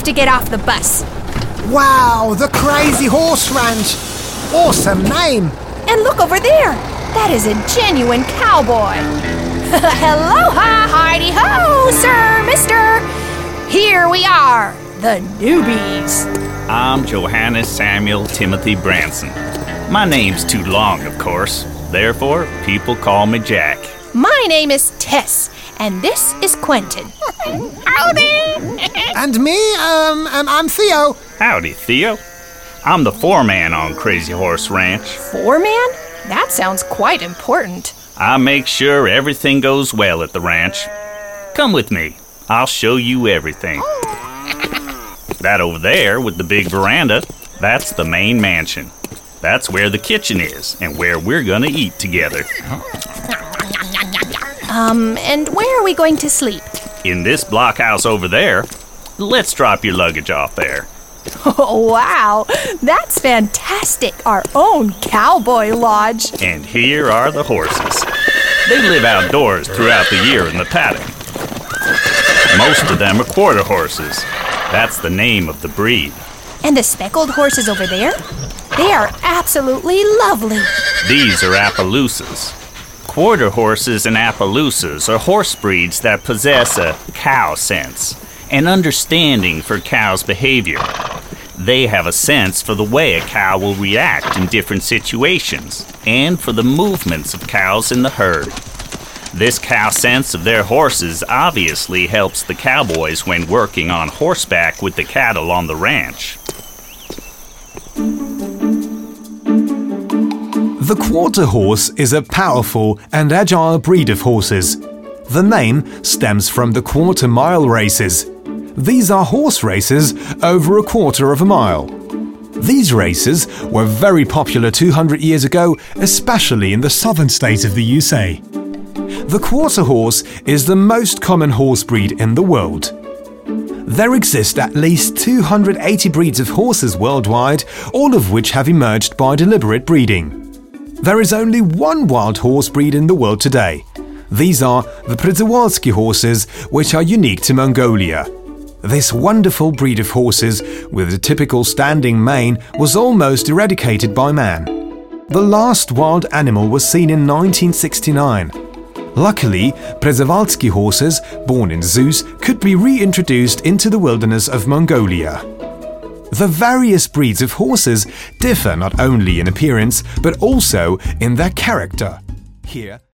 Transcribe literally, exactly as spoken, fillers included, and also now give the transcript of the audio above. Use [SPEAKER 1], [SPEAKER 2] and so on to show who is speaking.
[SPEAKER 1] have to get off the bus.
[SPEAKER 2] Wow, the Crazy Horse Ranch. Awesome name.
[SPEAKER 1] And look over there. That is a genuine cowboy. Hello-ha, heidi-ho, sir, mister. Here we are, the newbies.
[SPEAKER 3] I'm Johannes Samuel Timothy Branson. My name's too long, of course. Therefore, people call me Jack.
[SPEAKER 1] My name is Tess, and this is Quentin.
[SPEAKER 4] Howdy!
[SPEAKER 2] And me, um, um, I'm Theo.
[SPEAKER 3] Howdy, Theo. I'm the foreman on Crazy Horse Ranch.
[SPEAKER 1] Foreman? That sounds quite important.
[SPEAKER 3] I make sure everything goes well at the ranch. Come with me. I'll show you everything. That over there with the big veranda, that's the main mansion. That's where the kitchen is and where we're gonna eat together.
[SPEAKER 1] Um, and where are we going to sleep?
[SPEAKER 3] In this blockhouse over there. Let's drop your luggage off there.
[SPEAKER 1] Oh, wow, that's fantastic. Our own cowboy lodge.
[SPEAKER 3] And here are the horses. They live outdoors throughout the year in the paddock. Most of them are quarter horses. That's the name of the breed.
[SPEAKER 1] And the speckled horses over there? They are absolutely lovely.
[SPEAKER 3] These are Appaloosas. Quarter horses and Appaloosas are horse breeds that possess a cow sense, an understanding for cow's behavior. They have a sense for the way a cow will react in different situations and for the movements of cows in the herd. This cow sense of their horses obviously helps the cowboys when working on horseback with the cattle on the ranch.
[SPEAKER 5] The quarter horse is a powerful and agile breed of horses. The name stems from the quarter mile races. These are horse races over a quarter of a mile. These races were very popular two hundred years ago, especially in the southern states of the U S A. The quarter horse is the most common horse breed in the world. There exist at least two hundred eighty breeds of horses worldwide, all of which have emerged by deliberate breeding. There is only one wild horse breed in the world today. These are the Przewalski horses, which are unique to Mongolia. This wonderful breed of horses, with a typical standing mane, was almost eradicated by man. The last wild animal was seen in nineteen sixty-nine. Luckily, Przewalski horses, born in zoos, could be reintroduced into the wilderness of Mongolia. The various breeds of horses differ not only in appearance, but also in their character. Here